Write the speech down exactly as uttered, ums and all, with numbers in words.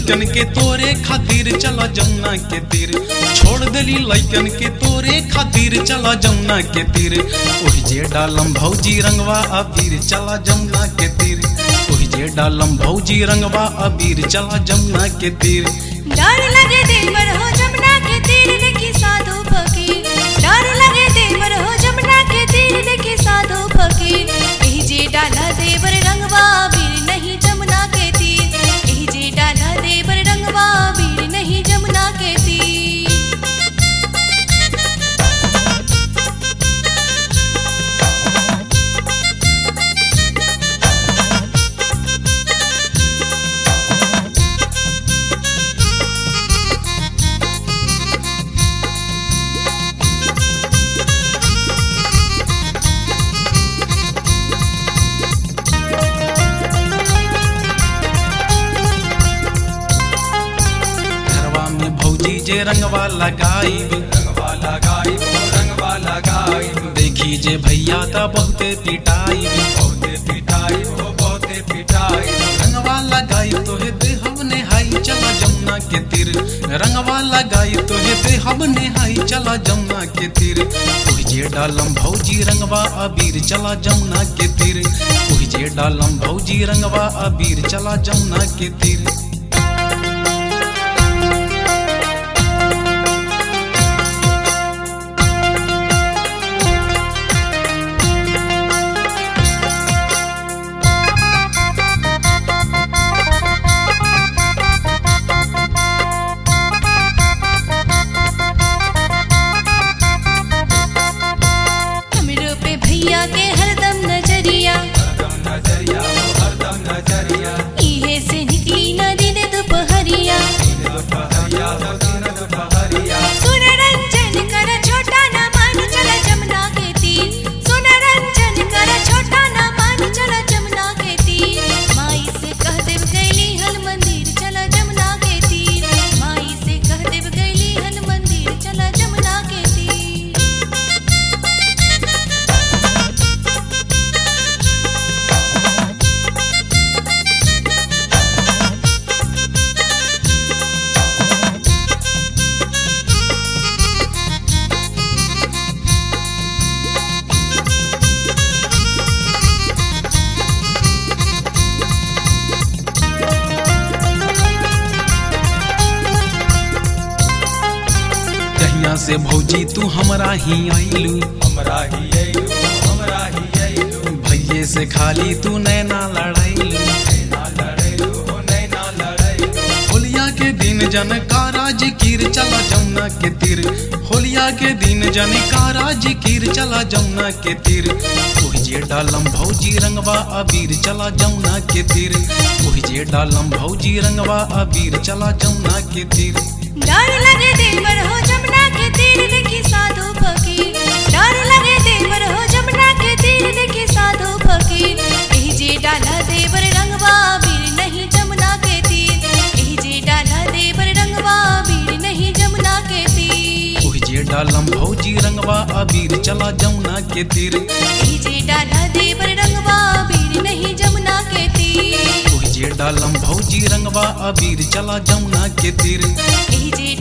लइकन के तोरे खातिर चला जमुना के तीर। छोड़ देली लइकन के तोरे खातिर चला जमुना के तीर। ओहि जे डालम भौजी रंगवा अबीर चला जमुना के तीर। ओहि जे डालम भौजी रंगवा अबीर चला जमुना के तीर। डर लगे देवर हो जमुना के तीर देखी साधु फकीर। डर लगे देवर हो जमुना के तीर देखी साधु फकीर। एही जे डाला देवर रंगवा अबीर नहीं जमुना के तीर। एही जे डाला देवर रंगवा अबीर नहीं जमुना के तीर। जे रंगवा लगाईब रंगवा लगाईब रंगवा लगाईब। देखी जे भैया ता बहुते पिटाईब बहुते पिटाई हो बहुते पिटाई। रंगवा लगाई तोहे दे हम नेहाई चला जमुना के तीर। रंगवा लगाई तोहे दे हम नेहाई चला जमुना के तीर। ओहि जे डालम भौजी रंगवा अबीर चला जमुना के तीर। ओहि जे डालम भौजी रंगवा अबीर चला जमुना के तीर। भैया के हरदम नजरिया हरदम नजरिया हो हरदम नजरिया। इहे से निकली न दिन दोपहरिया। दिन दोपहरिया हो दिन दोपहरिया। सुन रंजन कर छोटा न मान चला जमुना के तीर। सुन रंजन कर छोटा न मान चला जमुना के तीर। माई से कह देव गैली हल मंदिर चला जमुना के तीर। माई से कह देव गैली हल मंदिर चला जमुना के तीर। से भौजी तू हमरा ही आइलू हमरा ही आइलू हमरा ही आइलू। भैये से खाली तू नैना लड़ाइलू नैना लड़ाइलू हो नैना लड़ाइलू। होलिया के दिन जन कारा जिकिर चला जमुना के तीर। होलिया के दिन जन कारा जिकिर चला जमुना के तीर। ओहि जे डालम भौजी रंगवा अबीर चला जमुना के तीर। ओहि जे डालम भौजी रंगवा अबीर चला जमुना के तीर। डर लगे देवर हो जमुना के तीर देखी साधु फकीर। डर लगे देवर हो जमुना के तीर देखी साधु फकीर। एही जे डाला देवर रंगवा अबीर नहीं जमुना के तीर। एही जे डाला देवर रंगवा अबीर नहीं जमुना के तीर। ओहि जे डालम भौजी रंगवा अबीर चला जमुना के तीर। एही जे डाला देवर रंगवा अबीर नहीं जमुना के तीर। ओहि जे डालम भौजी रंगवा अबीर चला जमुना के तीर। एही जे